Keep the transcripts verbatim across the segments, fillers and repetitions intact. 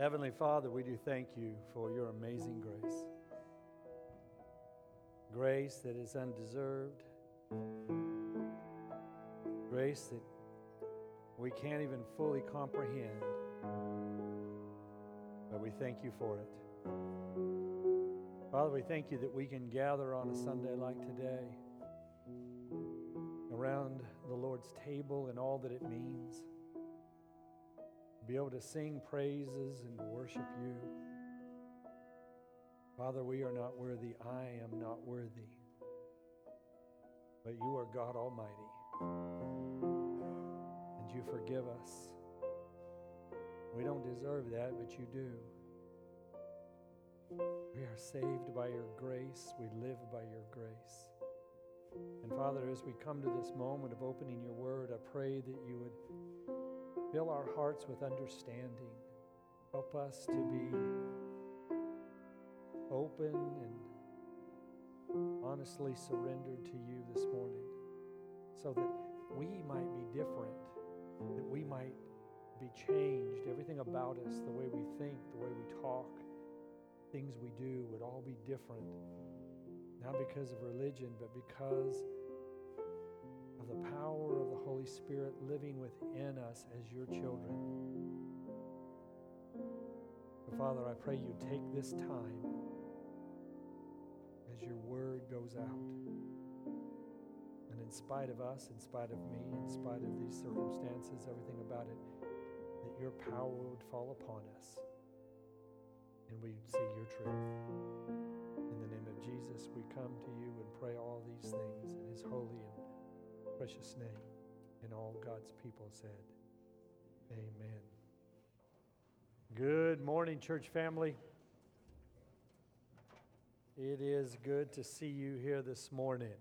Heavenly Father, we do thank you for your amazing grace. Grace that is undeserved. Grace that we can't even fully comprehend. But we thank you for it. Father, we thank you that we can gather on a Sunday like today around the Lord's table and all that it means. Be able to sing praises and to worship you. Father, we are not worthy. I am not worthy. But you are God Almighty. And you forgive us. We don't deserve that, but you do. We are saved by your grace. We live by your grace. And Father, as we come to this moment of opening your word, I pray that you would fill our hearts with understanding. Help us to be open and honestly surrendered to you this morning so that we might be different, that we might be changed. Everything about us, the way we think, the way we talk, things we do would all be different. Not because of religion, but because of the power of the Holy Spirit living within us as your children. So Father, I pray you take this time as your word goes out. And in spite of us, in spite of me, in spite of these circumstances, everything about it, that your power would fall upon us and we'd see your truth. In the name of Jesus, we come to you and pray all these things in his holy and precious name. And all God's people said, amen. Good morning, church family. It is good to see you here this morning.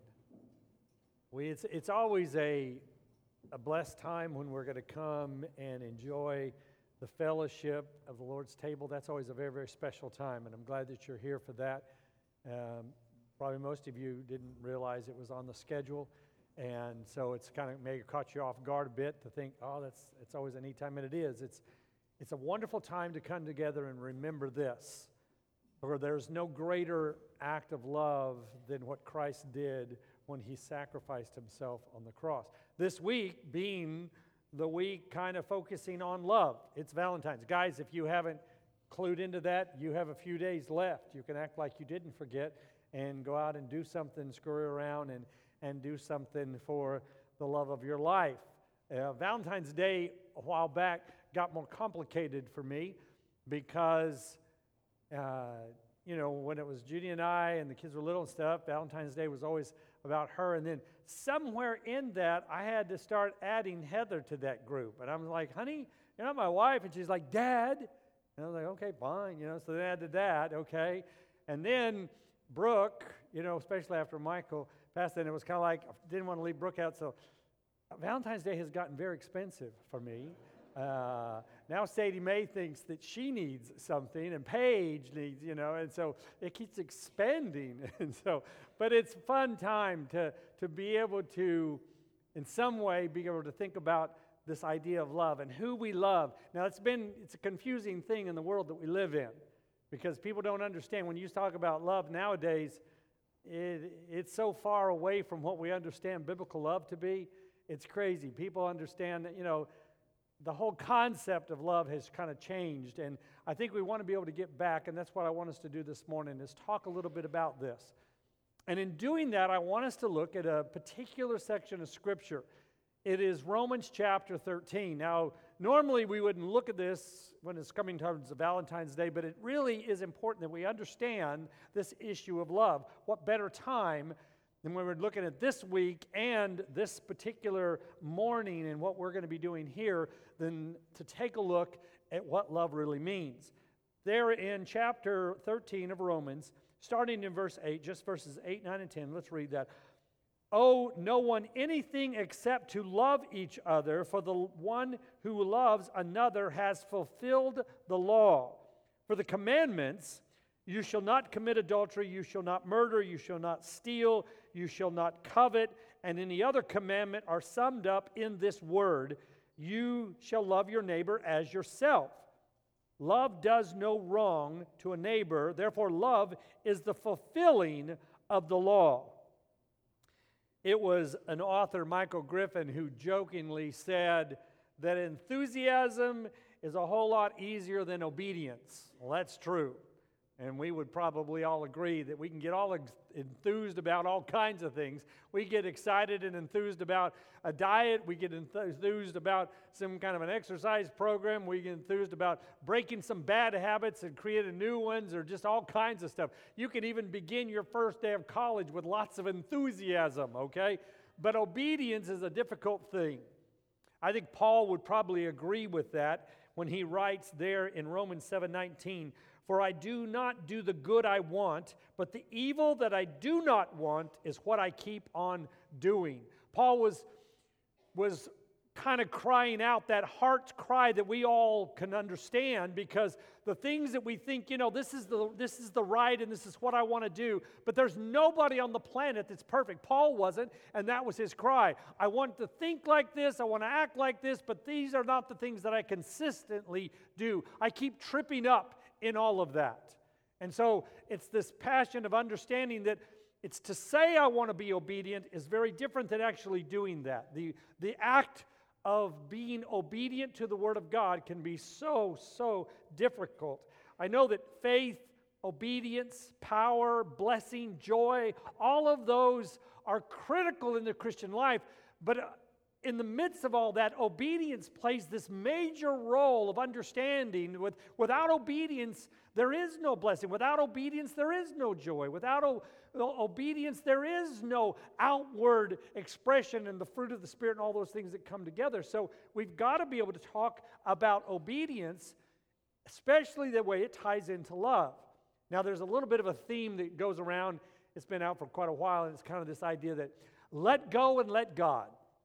We, it's, it's always a, a blessed time when we're going to come and enjoy the fellowship of the Lord's table. That's always a very, very special time, and I'm glad that you're here for that. Um, probably most of you didn't realize it was on the schedule, and so it's kind of maybe caught you off guard a bit to think, oh, that's it's always a neat time, and it is. It's it's a wonderful time to come together and remember this, for there's no greater act of love than what Christ did when he sacrificed himself on the cross. This week being the week kind of focusing on love. It's Valentine's. Guys, if you haven't clued into that, you have a few days left. You can act like you didn't forget and go out and do something, scurry around and, and do something for the love of your life. Uh, Valentine's Day a while back got more complicated for me because, uh, you know, when it was Judy and I and the kids were little and stuff, Valentine's Day was always about her. And then somewhere in that, I had to start adding Heather to that group. And I'm like, honey, you're not my wife. And she's like, Dad. And I was like, okay, fine. You know, so then I added that, okay. And then Brooke, you know, especially after Michael passed, then it was kind of like, I didn't want to leave Brooke out. So Valentine's Day has gotten very expensive for me. Uh, now Sadie Mae thinks that she needs something, and Paige needs, you know, and so it keeps expanding. And so, but it's a fun time to to be able to, in some way, be able to think about this idea of love and who we love. Now, it's been it's a confusing thing in the world that we live in, because people don't understand when you talk about love nowadays. It, it's so far away from what we understand biblical love to be. It's crazy. People understand that, you know, the whole concept of love has kind of changed, and I think we want to be able to get back, and that's what I want us to do this morning, is talk a little bit about this. And in doing that, I want us to look at a particular section of Scripture. It is Romans chapter thirteen. Now, normally we wouldn't look at this when it's coming towards Valentine's Day, but it really is important that we understand this issue of love. What better time than when we're looking at this week and this particular morning and what we're going to be doing here than to take a look at what love really means. There in chapter thirteen of Romans, starting in verse eight, just verses eight, nine, and ten, let's read that. Owe no one anything except to love each other, for the one who loves another has fulfilled the law. For the commandments, you shall not commit adultery, you shall not murder, you shall not steal, you shall not covet, and any other commandment are summed up in this word, you shall love your neighbor as yourself. Love does no wrong to a neighbor. Therefore, love is the fulfilling of the law. It was an author, Michael Griffin, who jokingly said that enthusiasm is a whole lot easier than obedience. Well, that's true. And we would probably all agree that we can get all ex- enthused about all kinds of things. We get excited and enthused about a diet. We get enthused about some kind of an exercise program. We get enthused about breaking some bad habits and creating new ones, or just all kinds of stuff. You can even begin your first day of college with lots of enthusiasm, okay? But obedience is a difficult thing. I think Paul would probably agree with that when he writes there in Romans seven nineteen, "For I do not do the good I want, but the evil that I do not want is what I keep on doing." Paul was, was kind of crying out that heart's cry that we all can understand, because the things that we think, you know, this is the this is the right and this is what I want to do, but there's nobody on the planet that's perfect. Paul wasn't, and that was his cry. I want to think like this, I want to act like this, but these are not the things that I consistently do. I keep tripping up in all of that. And so it's this passion of understanding that it's to say I want to be obedient is very different than actually doing that. The, the act of being obedient to the Word of God can be so, so difficult. I know that faith, obedience, power, blessing, joy, all of those are critical in the Christian life, but in the midst of all that, obedience plays this major role of understanding. With, without obedience, there is no blessing. Without obedience, there is no joy. Without o- obedience, there is no outward expression and the fruit of the Spirit and all those things that come together. So we've got to be able to talk about obedience, especially the way it ties into love. Now, there's a little bit of a theme that goes around. It's been out for quite a while, and it's kind of this idea that let go and let God.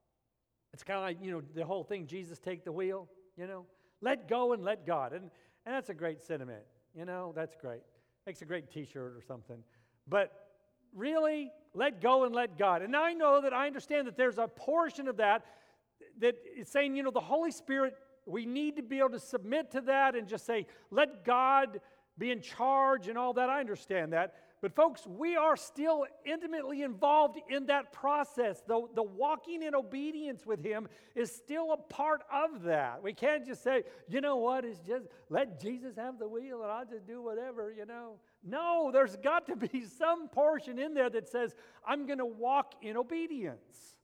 It's kind of like, you know, the whole thing, Jesus take the wheel, you know. Let go and let God. And, and that's a great sentiment, you know. That's great. Makes a great T-shirt or something. But really, let go and let God. And I know that I understand that there's a portion of that that is saying, you know, the Holy Spirit, we need to be able to submit to that and just say, let God be in charge and all that. I understand that. But folks, we are still intimately involved in that process. The, the walking in obedience with Him is still a part of that. We can't just say, you know what, it's just let Jesus have the wheel and I'll just do whatever, you know. No, there's got to be some portion in there that says, I'm going to walk in obedience.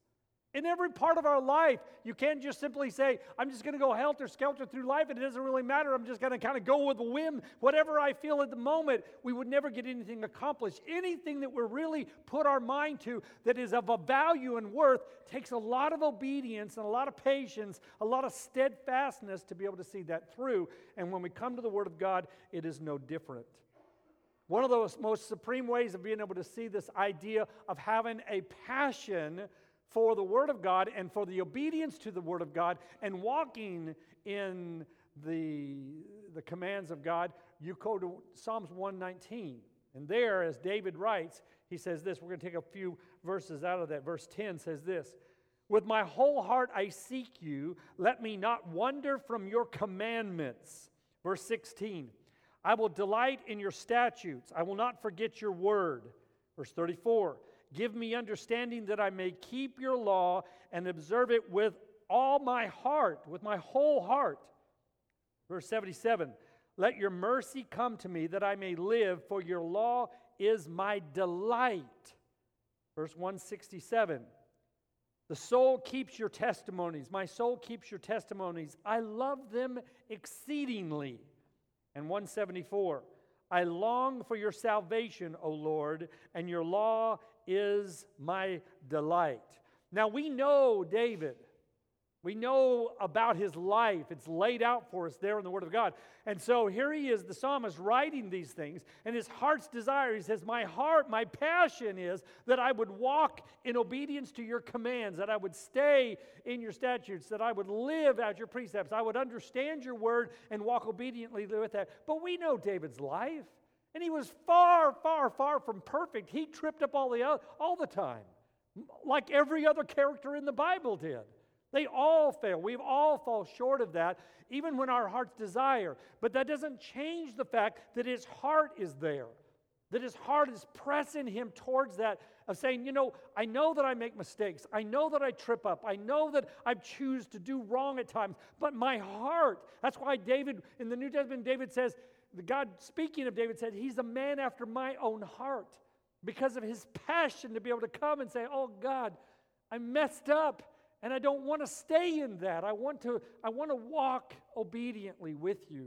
In every part of our life, you can't just simply say, I'm just going to go helter-skelter through life, and it doesn't really matter. I'm just going to kind of go with the whim, whatever I feel at the moment. We would never get anything accomplished. Anything that we really put our mind to that is of a value and worth takes a lot of obedience and a lot of patience, a lot of steadfastness to be able to see that through. And when we come to the Word of God, it is no different. One of those most supreme ways of being able to see this idea of having a passion for the Word of God and for the obedience to the Word of God and walking in the, the commands of God, you go to Psalms one nineteen. And there, as David writes, he says this. We're going to take a few verses out of that. Verse ten says this, "With my whole heart I seek you. Let me not wander from your commandments." Verse sixteen, "I will delight in your statutes. I will not forget your word." Verse thirty-four, "Give me understanding that I may keep your law and observe it with all my heart," with my whole heart. Verse seventy-seven, "Let your mercy come to me that I may live, for your law is my delight." Verse one sixty-seven, "The soul keeps your testimonies. My soul keeps your testimonies. I love them exceedingly." And one seventy-four, "I long for your salvation, O Lord, and your law is my delight." Now we know David. We know about his life. It's laid out for us there in the Word of God. And so here he is, the psalmist, writing these things. And his heart's desire, he says, my heart, my passion is that I would walk in obedience to your commands, that I would stay in your statutes, that I would live out your precepts, I would understand your word and walk obediently with that. But we know David's life. And he was far, far, far from perfect. He tripped up all the, all the time, like every other character in the Bible did. They all fail. We've all fall short of that, even when our hearts desire. But that doesn't change the fact that his heart is there, that his heart is pressing him towards that, of saying, you know, I know that I make mistakes. I know that I trip up. I know that I choose to do wrong at times. But my heart, that's why David, in the New Testament, David says, the God speaking of David said, he's a man after my own heart, because of his passion to be able to come and say, oh God, I messed up. And I don't want to stay in that. I want to, I want to walk obediently with you.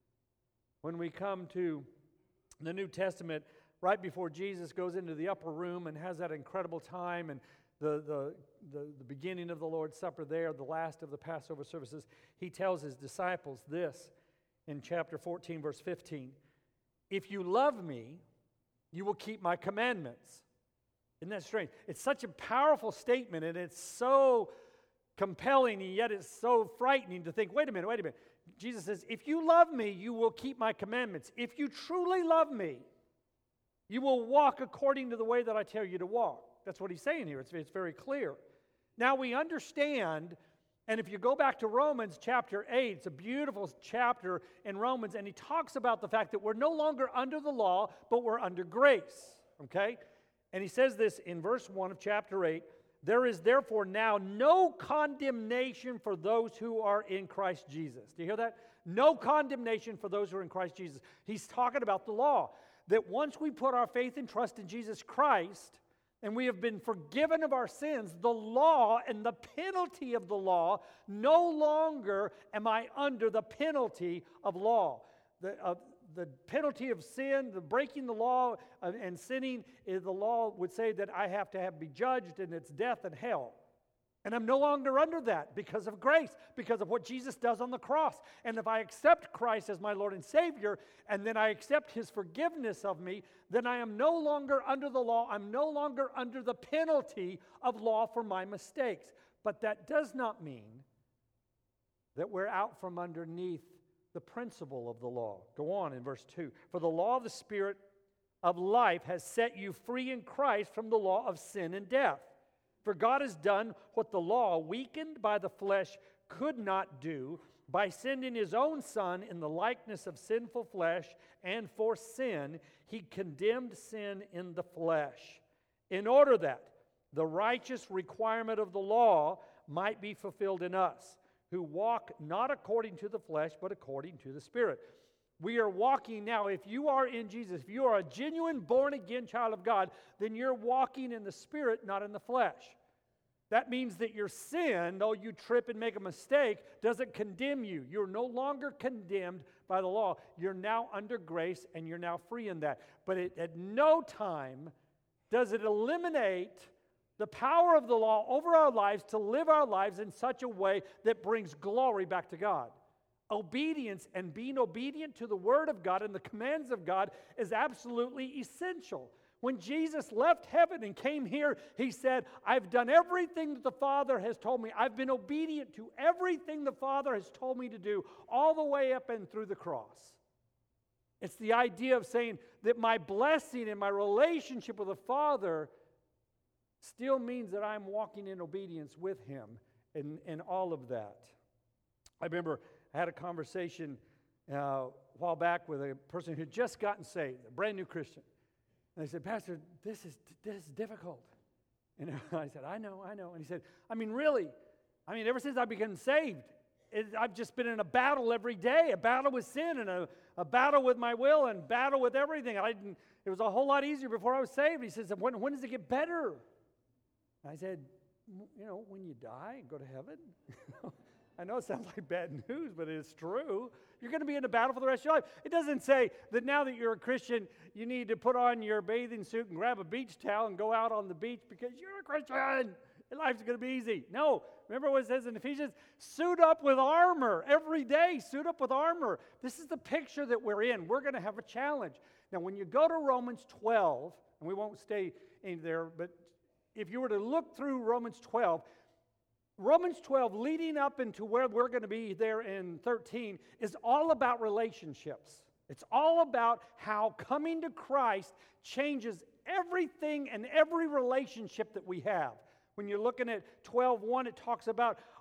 When we come to the New Testament, right before Jesus goes into the upper room and has that incredible time, and the, the, the, the beginning of the Lord's Supper there, the last of the Passover services, he tells his disciples this in chapter fourteen, verse fifteen. If you love me, you will keep my commandments. Isn't that strange? It's such a powerful statement, and it's so compelling, and yet it's so frightening to think, wait a minute, wait a minute. Jesus says, if you love me, you will keep my commandments. If you truly love me, you will walk according to the way that I tell you to walk. That's what he's saying here. It's, it's very clear. Now we understand, and if you go back to Romans chapter eight, it's a beautiful chapter in Romans, and he talks about the fact that we're no longer under the law, but we're under grace, okay? And he says this in verse one of chapter eight, there is therefore now no condemnation for those who are in Christ Jesus. Do you hear that? No condemnation for those who are in Christ Jesus. He's talking about the law. That once we put our faith and trust in Jesus Christ, and we have been forgiven of our sins, the law and the penalty of the law, no longer am I under the penalty of law. The, uh, the penalty of sin, the breaking the law uh, and sinning, is the law would say that I have to have be judged, and it's death and hell. And I'm no longer under that because of grace, because of what Jesus does on the cross. And if I accept Christ as my Lord and Savior, and then I accept his forgiveness of me, then I am no longer under the law. I'm no longer under the penalty of law for my mistakes. But that does not mean that we're out from underneath the principle of the law. Go on in verse two. For the law of the Spirit of life has set you free in Christ from the law of sin and death. For God has done what the law, weakened by the flesh, could not do, by sending his own Son in the likeness of sinful flesh, and for sin, he condemned sin in the flesh, in order that the righteous requirement of the law might be fulfilled in us, who walk not according to the flesh, but according to the Spirit. We are walking now. If you are in Jesus, if you are a genuine born-again child of God, then you're walking in the Spirit, not in the flesh. That means that your sin, though you trip and make a mistake, doesn't condemn you. You're no longer condemned by the law. You're now under grace, and you're now free in that. But it, at no time does it eliminate the power of the law over our lives to live our lives in such a way that brings glory back to God. Obedience and being obedient to the Word of God and the commands of God is absolutely essential. When Jesus left heaven and came here, he said, I've done everything that the Father has told me. I've been obedient to everything the Father has told me to do, all the way up and through the cross. It's the idea of saying that my blessing and my relationship with the Father still means that I'm walking in obedience with him in, in all of that. I remember I had a conversation uh, a while back with a person who had just gotten saved, a brand new Christian. And they said, Pastor, this is this is difficult. And I said, I know, I know. And he said, I mean, really? I mean, ever since I became saved, it, I've just been in a battle every day, a battle with sin and a, a battle with my will and battle with everything. I didn't, it was a whole lot easier before I was saved. He says, when, when does it get better? I said, you know, when you die and go to heaven. I know it sounds like bad news, but it's true. You're going to be in a battle for the rest of your life. It doesn't say that now that you're a Christian, you need to put on your bathing suit and grab a beach towel and go out on the beach because you're a Christian. And life's going to be easy. No. Remember what it says in Ephesians? Suit up with armor every day. Suit up with armor. This is the picture that we're in. We're going to have a challenge. Now, when you go to Romans twelve, and we won't stay in there, but if you were to look through Romans twelve, Romans twelve, leading up into where we're going to be there in thirteen, is all about relationships. It's all about how coming to Christ changes everything and every relationship that we have. When you're looking at twelve one, it talks about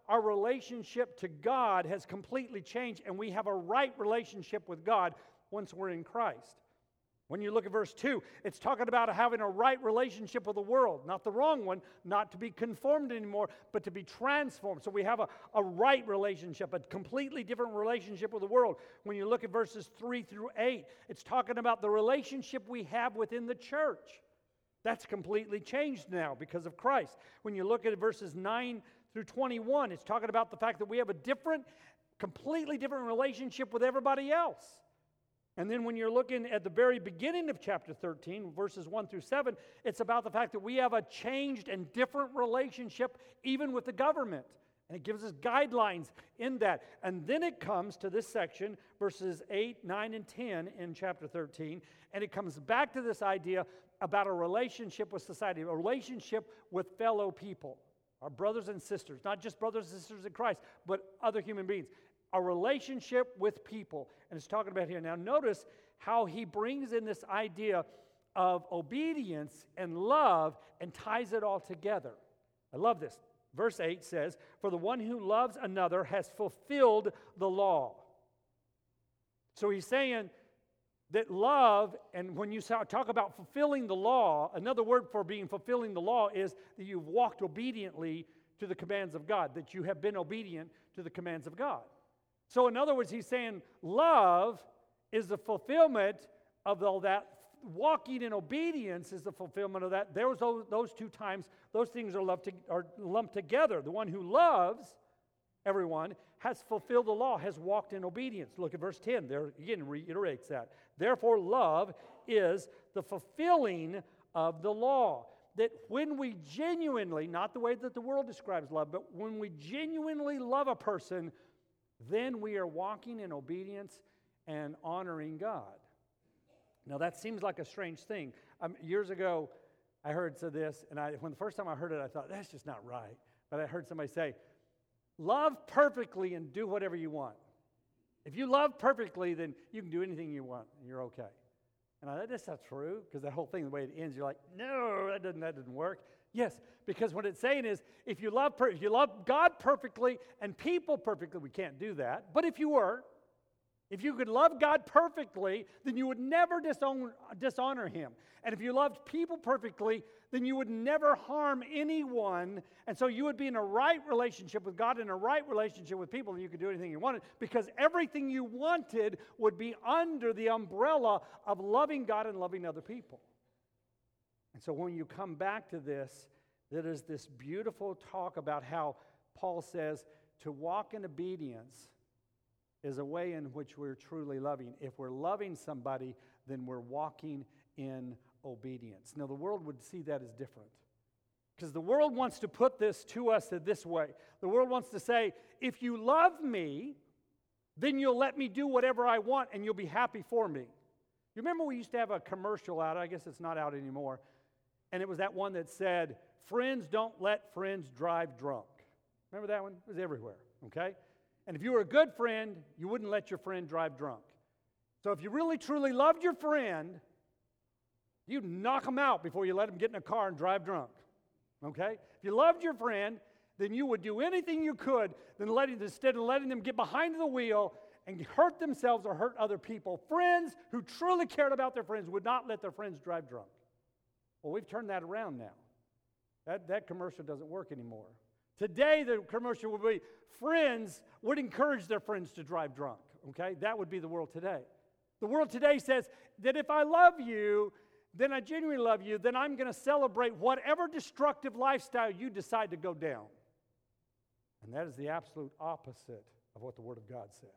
our relationship to God has completely changed, and we have a right relationship with God once we're in Christ. When you look at verse two, it's talking about having a right relationship with the world, not the wrong one, not to be conformed anymore, but to be transformed. So we have a, a right relationship, a completely different relationship with the world. When you look at verses three through eight, it's talking about the relationship we have within the church. That's completely changed now because of Christ. When you look at verses nine through twenty-one, it's talking about the fact that we have a different, completely different relationship with everybody else. And then when you're looking at the very beginning of chapter thirteen, verses one through seven, it's about the fact that we have a changed and different relationship even with the government. And it gives us guidelines in that. And then it comes to this section, verses eight, nine, and ten in chapter thirteen, and it comes back to this idea about a relationship with society, a relationship with fellow people, our brothers and sisters, not just brothers and sisters in Christ, but other human beings. A relationship with people. And it's talking about here. Now notice how he brings in this idea of obedience and love and ties it all together. I love this. Verse eight says, "For the one who loves another has fulfilled the law." So he's saying that love, and when you talk about fulfilling the law, another word for being fulfilling the law is that you've walked obediently to the commands of God, that you have been obedient to the commands of God. So in other words, he's saying love is the fulfillment of all that. Walking in obedience is the fulfillment of that. There's those, those two times, those things are, loved to, are lumped together. The one who loves everyone has fulfilled the law, has walked in obedience. Look at verse ten. There again reiterates that. Therefore, love is the fulfilling of the law. That when we genuinely, not the way that the world describes love, but when we genuinely love a person, then we are walking in obedience and honoring God. Now that seems like a strange thing. Um, years ago, I heard so this, and I, when the first time I heard it, I thought, that's just not right. But I heard somebody say, love perfectly and do whatever you want. If you love perfectly, then you can do anything you want, and you're okay. And I thought, that's not true, because that whole thing, the way it ends, you're like, no, that doesn't, that doesn't work. Yes, because what it's saying is, if you love per- if you love God perfectly and people perfectly, we can't do that. But if you were, if you could love God perfectly, then you would never dishonor, dishonor Him. And if you loved people perfectly, then you would never harm anyone. And so you would be in a right relationship with God and a right relationship with people, and you could do anything you wanted, because everything you wanted would be under the umbrella of loving God and loving other people. And so when you come back to this, there is this beautiful talk about how Paul says to walk in obedience is a way in which we're truly loving. If we're loving somebody, then we're walking in obedience. Now, the world would see that as different, because the world wants to put this to us this way. The world wants to say, if you love me, then you'll let me do whatever I want and you'll be happy for me. You remember we used to have a commercial out, I guess it's not out anymore, and it was that one that said, friends don't let friends drive drunk. Remember that one? It was everywhere, okay? And if you were a good friend, you wouldn't let your friend drive drunk. So if you really, truly loved your friend, you'd knock him out before you let him get in a car and drive drunk, okay? If you loved your friend, then you would do anything you could than letting, instead of letting them get behind the wheel and hurt themselves or hurt other people. Friends who truly cared about their friends would not let their friends drive drunk. Well, we've turned that around now. That, that commercial doesn't work anymore. Today, the commercial would be, friends would encourage their friends to drive drunk, okay? That would be the world today. The world today says that if I love you, then I genuinely love you, then I'm going to celebrate whatever destructive lifestyle you decide to go down. And that is the absolute opposite of what the Word of God says.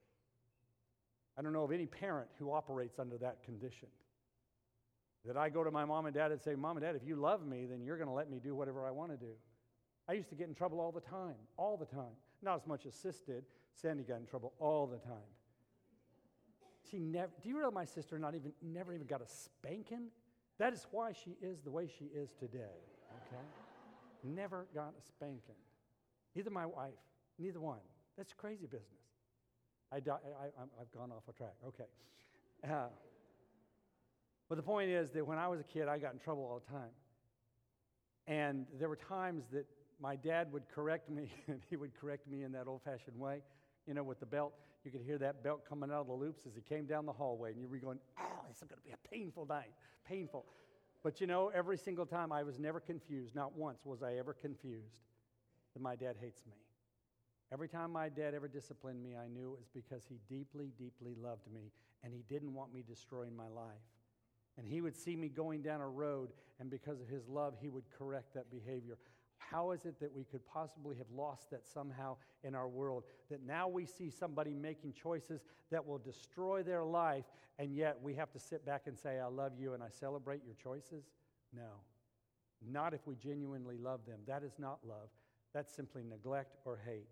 I don't know of any parent who operates under that condition. That I go to my mom and dad and say, Mom and Dad, if you love me, then you're going to let me do whatever I want to do. I used to get in trouble all the time, all the time. Not as much as Sis did. Sandy got in trouble all the time. She never, do you realize my sister not even, never even got a spanking? That is why she is the way she is today, okay? Never got a spanking. Neither my wife, neither one. That's crazy business. I, I, I, I've gone off a track, okay. Uh, but the point is that when I was a kid, I got in trouble all the time. And there were times that my dad would correct me, and he would correct me in that old-fashioned way, you know, with the belt. You could hear that belt coming out of the loops as he came down the hallway, and you were going, oh, this is going to be a painful night, painful. But, you know, every single time I was never confused. Not once was I ever confused that my dad hates me. Every time my dad ever disciplined me, I knew it was because he deeply, deeply loved me, and he didn't want me destroying my life. And he would see me going down a road, and because of his love, he would correct that behavior. How is it that we could possibly have lost that somehow in our world? That now we see somebody making choices that will destroy their life, and yet we have to sit back and say, I love you and I celebrate your choices? No. Not if we genuinely love them. That is not love. That's simply neglect or hate.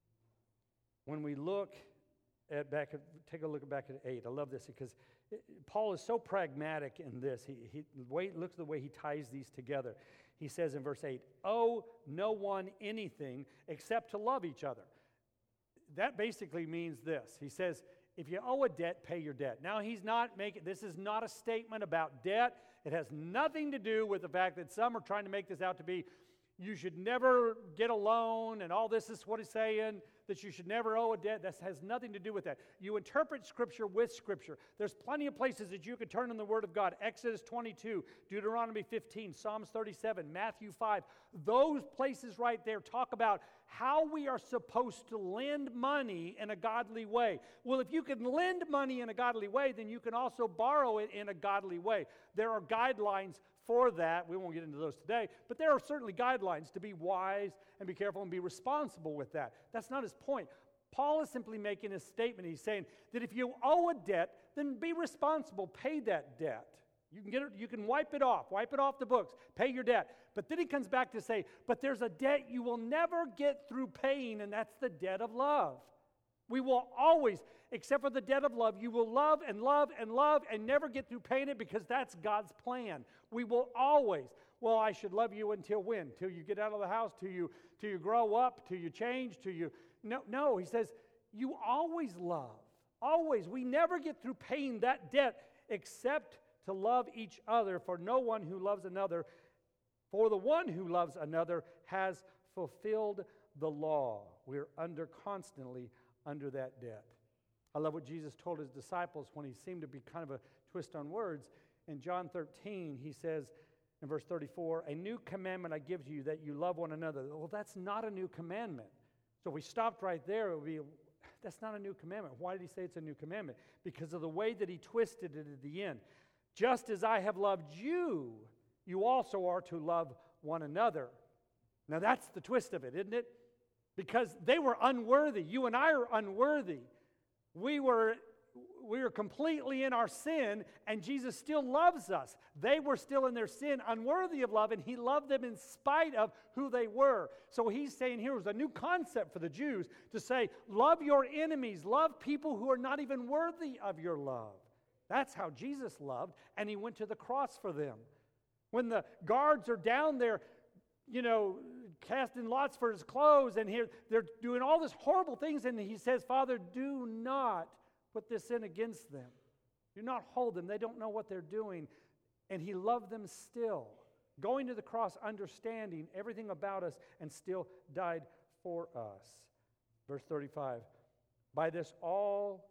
When we look at back, at, take a look back at eight. I love this because it, Paul is so pragmatic in this. He, he wait, look at the way he ties these together. He says in verse eight, owe no one anything except to love each other. That basically means this. He says, if you owe a debt, pay your debt. Now, he's not making, this is not a statement about debt. It has nothing to do with the fact that some are trying to make this out to be, you should never get a loan, and all this is what he's saying, that you should never owe a debt. That has nothing to do with that. You interpret Scripture with Scripture. There's plenty of places that you can turn in the Word of God. Exodus twenty-two, Deuteronomy fifteen, Psalms thirty-seven, Matthew five. Those places right there talk about how we are supposed to lend money in a godly way. Well, if you can lend money in a godly way, then you can also borrow it in a godly way. There are guidelines for that. We won't get into those today, but there are certainly guidelines to be wise and be careful and be responsible with that. That's not his point. Paul is simply making a statement. He's saying that if you owe a debt, then be responsible. Pay that debt. You can get it, you can wipe it off. Wipe it off the books. Pay your debt. But then he comes back to say, but there's a debt you will never get through paying, and that's the debt of love. We will always, except for the debt of love, you will love and love and love and never get through paying it because that's God's plan. We will always, well, I should love you until when? Till you get out of the house, till you, till you grow up, till you change, till you... No, no, he says, you always love. Always. We never get through paying that debt except to love each other, for no one who loves another, for the one who loves another has fulfilled the law. We're under constantly under that debt. I love what Jesus told his disciples when he seemed to be kind of a twist on words. In John thirteen, he says in verse thirty-four, a new commandment I give to you, that you love one another. Well, that's not a new commandment. So if we stopped right there, it would be, that's not a new commandment. Why did he say it's a new commandment? Because of the way that he twisted it at the end. Just as I have loved you, you also are to love one another. Now that's the twist of it, isn't it? Because they were unworthy. You and I are unworthy. We were, we were completely in our sin, and Jesus still loves us. They were still in their sin, unworthy of love, and he loved them in spite of who they were. So he's saying here was a new concept for the Jews to say, love your enemies, love people who are not even worthy of your love. That's how Jesus loved, and he went to the cross for them. When the guards are down there, you know, casting lots for his clothes, and here they're doing all these horrible things, and he says, Father, do not put this sin against them. Do not hold them. They don't know what they're doing. And he loved them still, going to the cross, understanding everything about us, and still died for us. Verse thirty-five, by this all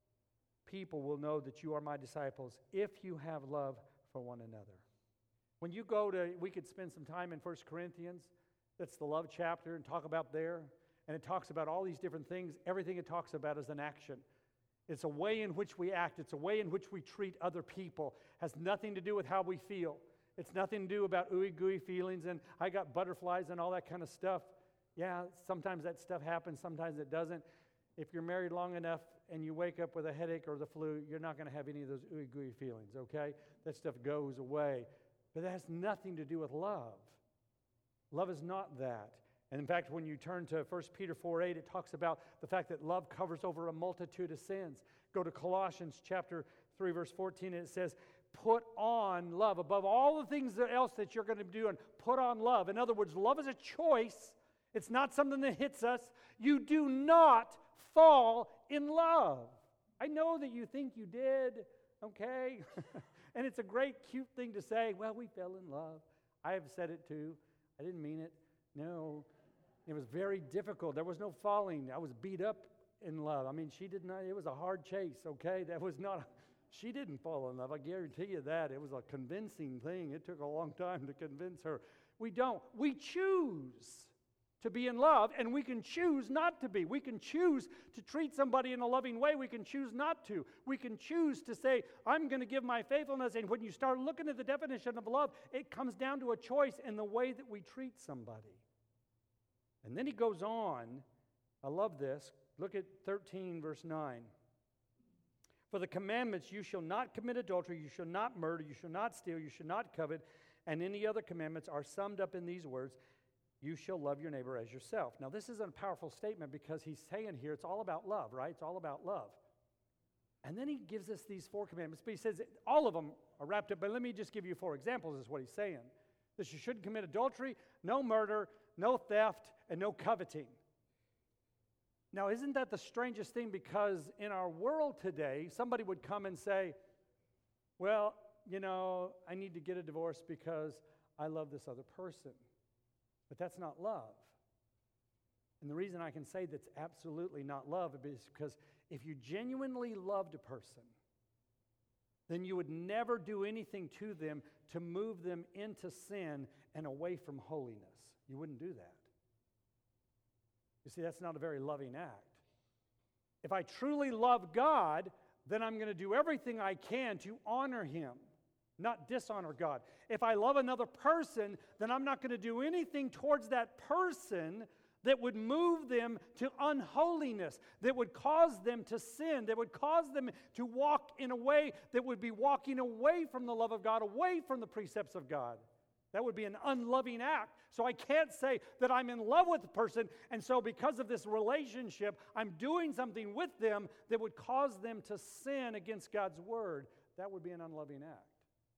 people will know that you are my disciples if you have love for one another. When you go to, we could spend some time in First Corinthians, that's the love chapter, and talk about there, and it talks about all these different things. Everything it talks about is an action. It's a way in which we act. It's a way in which we treat other people. It has nothing to do with how we feel. It's nothing to do about ooey gooey feelings and I got butterflies and all that kind of stuff. Yeah, sometimes that stuff happens, sometimes it doesn't. If you're married long enough and you wake up with a headache or the flu, you're not going to have any of those ooey gooey feelings, okay? That stuff goes away. But that has nothing to do with love. Love is not that. And in fact, when you turn to First Peter four eight, it talks about the fact that love covers over a multitude of sins. Go to Colossians chapter three, verse fourteen, and it says, put on love. Above all the things else that you're going to be doing, put on love. In other words, love is a choice. It's not something that hits us. You do not fall in love. I know that you think you did, okay? And it's a great, cute thing to say, well, we fell in love. I have said it too. I didn't mean it. No, it was very difficult. There was no falling. I was beat up in love. I mean, she did not, it was a hard chase, okay? That was not, she didn't fall in love. I guarantee you that. It was a convincing thing. It took a long time to convince her. We don't. We choose to be in love, and we can choose not to be. We can choose to treat somebody in a loving way. We can choose not to. We can choose to say, I'm going to give my faithfulness. And when you start looking at the definition of love, it comes down to a choice in the way that we treat somebody. And then he goes on. I love this. Look at thirteen, verse nine. For the commandments, you shall not commit adultery, you shall not murder, you shall not steal, you shall not covet, and any other commandments are summed up in these words, you shall love your neighbor as yourself. Now, this is a powerful statement because he's saying here it's all about love, right? It's all about love. And then he gives us these four commandments, but he says all of them are wrapped up. But let me just give you four examples, is what he's saying. That you shouldn't commit adultery, no murder, no theft, and no coveting. Now, isn't that the strangest thing? Because in our world today, somebody would come and say, well, you know, I need to get a divorce because I love this other person. But that's not love. And the reason I can say that's absolutely not love is because if you genuinely loved a person, then you would never do anything to them to move them into sin and away from holiness. You wouldn't do that. You see, that's not a very loving act. If I truly love God, then I'm going to do everything I can to honor Him, not dishonor God. If I love another person, then I'm not going to do anything towards that person that would move them to unholiness, that would cause them to sin, that would cause them to walk in a way that would be walking away from the love of God, away from the precepts of God. That would be an unloving act. So I can't say that I'm in love with the person, and so because of this relationship, I'm doing something with them that would cause them to sin against God's word. That would be an unloving act.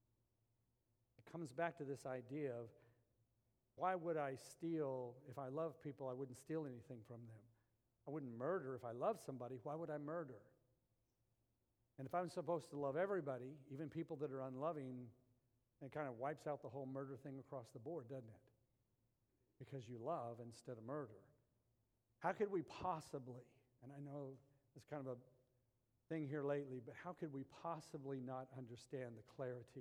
It comes back to this idea of, why would I steal? If I love people, I wouldn't steal anything from them. I wouldn't murder if I love somebody. Why would I murder? And if I'm supposed to love everybody, even people that are unloving, it kind of wipes out the whole murder thing across the board, doesn't it? Because you love instead of murder. How could we possibly, and I know it's kind of a thing here lately, but how could we possibly not understand the clarity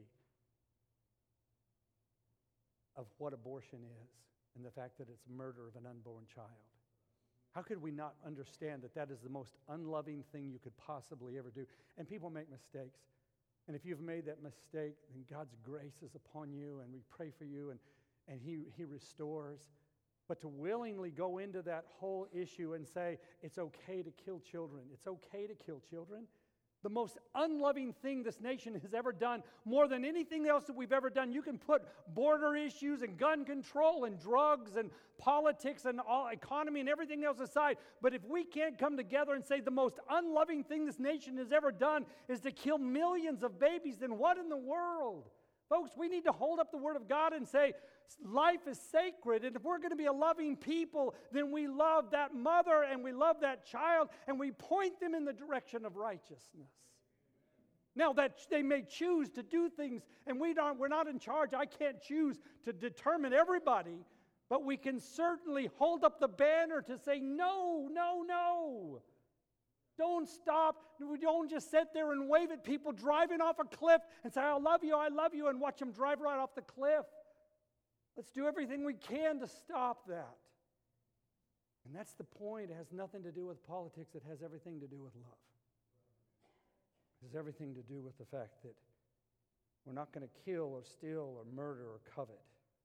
of what abortion is and the fact that it's murder of an unborn child? How could we not understand that that is the most unloving thing you could possibly ever do? And people make mistakes. And if you've made that mistake, then God's grace is upon you, and we pray for you, and, and he, he restores. But to willingly go into that whole issue and say, it's okay to kill children, it's okay to kill children, the most unloving thing this nation has ever done, more than anything else that we've ever done. You can put border issues and gun control and drugs and politics and all economy and everything else aside, but if we can't come together and say the most unloving thing this nation has ever done is to kill millions of babies, then what in the world? Folks, we need to hold up the Word of God and say, life is sacred, and if we're going to be a loving people, then we love that mother and we love that child, and we point them in the direction of righteousness. Now, that they may choose to do things, and we don't, we're not in charge. I can't choose to determine everybody, but we can certainly hold up the banner to say, no, no, no. Don't stop. We don't just sit there and wave at people driving off a cliff and say, I love you, I love you, and watch them drive right off the cliff. Let's do everything we can to stop that. And that's the point. It has nothing to do with politics. It has everything to do with love. It has everything to do with the fact that we're not going to kill or steal or murder or covet.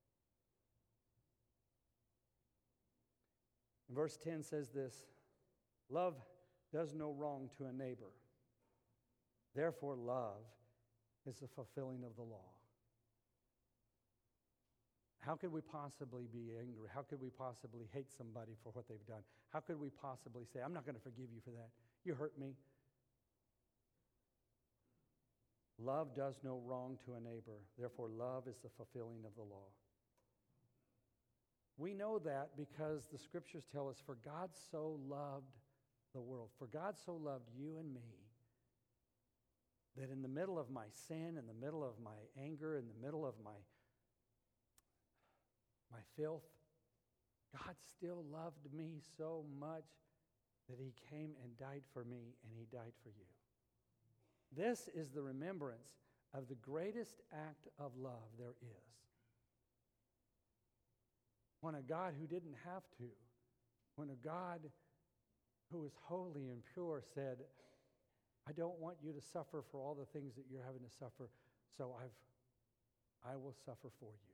And verse ten says this, love does no wrong to a neighbor. Therefore, love is the fulfilling of the law. How could we possibly be angry? How could we possibly hate somebody for what they've done? How could we possibly say, I'm not going to forgive you for that. You hurt me. Love does no wrong to a neighbor. Therefore, love is the fulfilling of the law. We know that because the scriptures tell us, for God so loved the world. For God so loved you and me that in the middle of my sin, in the middle of my anger, in the middle of my, my filth, God still loved me so much that he came and died for me, and he died for you. This is the remembrance of the greatest act of love there is. When a God who didn't have to, when a God who is holy and pure said, I don't want you to suffer for all the things that you're having to suffer, so I've, I will suffer for you.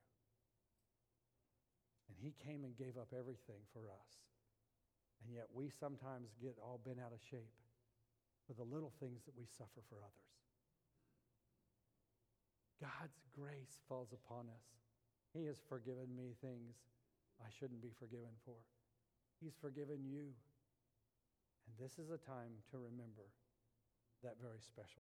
And he came and gave up everything for us. And yet we sometimes get all bent out of shape for the little things that we suffer for others. God's grace falls upon us. He has forgiven me things I shouldn't be forgiven for. He's forgiven you. And this is a time to remember that very special